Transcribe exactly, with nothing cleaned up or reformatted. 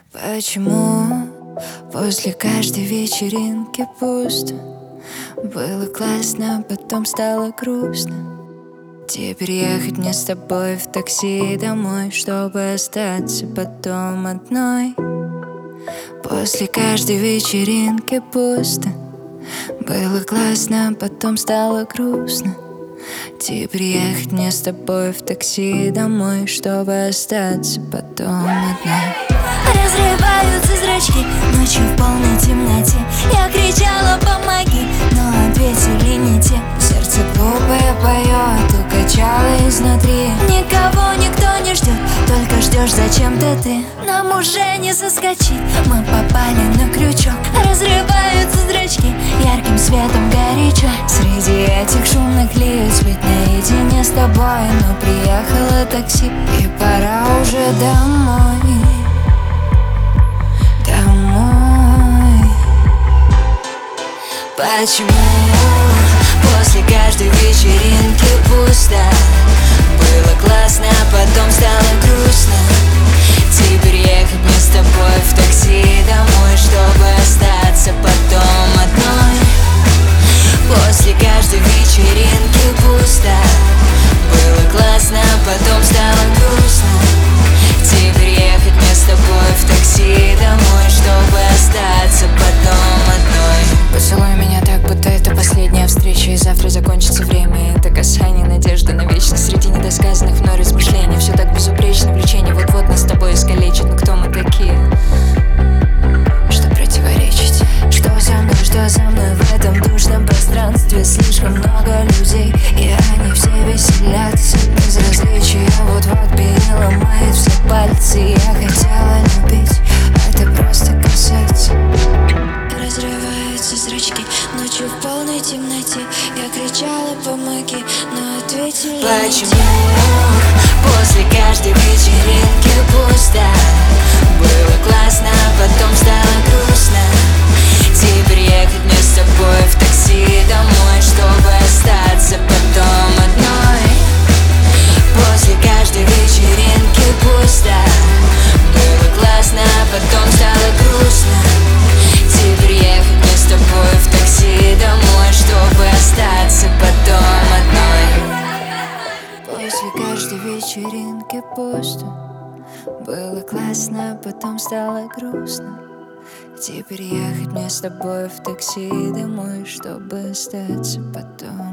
Почему после каждой вечеринки пусто? Было классно, потом стало грустно. Теперь ехать мне с тобой в такси домой, чтобы остаться потом одной. После каждой вечеринки пусто. Было классно, потом стало грустно. Теперь ехать мне с тобой в такси домой, чтобы остаться потом одной. Разрываются зрачки ночью в полной темноте. Я кричала «помоги», но ответили не те. Сердце глупое поет, укачало изнутри. Никого никто не ждет, только ждешь зачем-то ты. Нам уже не соскочить, мы попали на крючок. Разрываются зрачки, ярким светом горячо. Среди этих шумных лиц быть наедине с тобой. Но приехало такси, и пора уже домой. Домой. Почему после каждой вечеринки пусто? Было классно, потом стало грустно. Теперь ехать мне с тобой в такси домой, чтобы остаться потом одной. После каждой вечеринки пусто. Было классно, потом стало грустно. Теперь ехать мне с тобой в такси домой, чтобы остаться потом одной. Поцелуй меня так, будто это последняя встреча, и завтра закончится время. Это касание, надежда на вечность среди недосказанных вновь размышлений. Все так безупречно, влечение вот-вот нас с тобой искалечит. Но кто мы такие, что противоречить? Что за мной, что за мной в этом душном пространстве? Слишком много людей, и они все веселятся. Безразличие вот-вот переломает все пальцы. Я хотела любить, а ты просто касаться. Разрываются зрачки ночью в полной темноте. Я кричала «помоги», но ответили Почему после каждой вечеринки пусто? Было классно, потом стало грустно. Теперь ехать мне с тобой в такси домой, чтобы остаться потом одной. После каждой вечеринки пусто. Было классно, потом стало грустно. Теперь ехать мне с тобой в такси домой, чтобы остаться потом одной. После каждой вечеринки пусто. Было классно, потом стало грустно. Теперь ехать мне с тобой в такси домой, чтобы остаться потом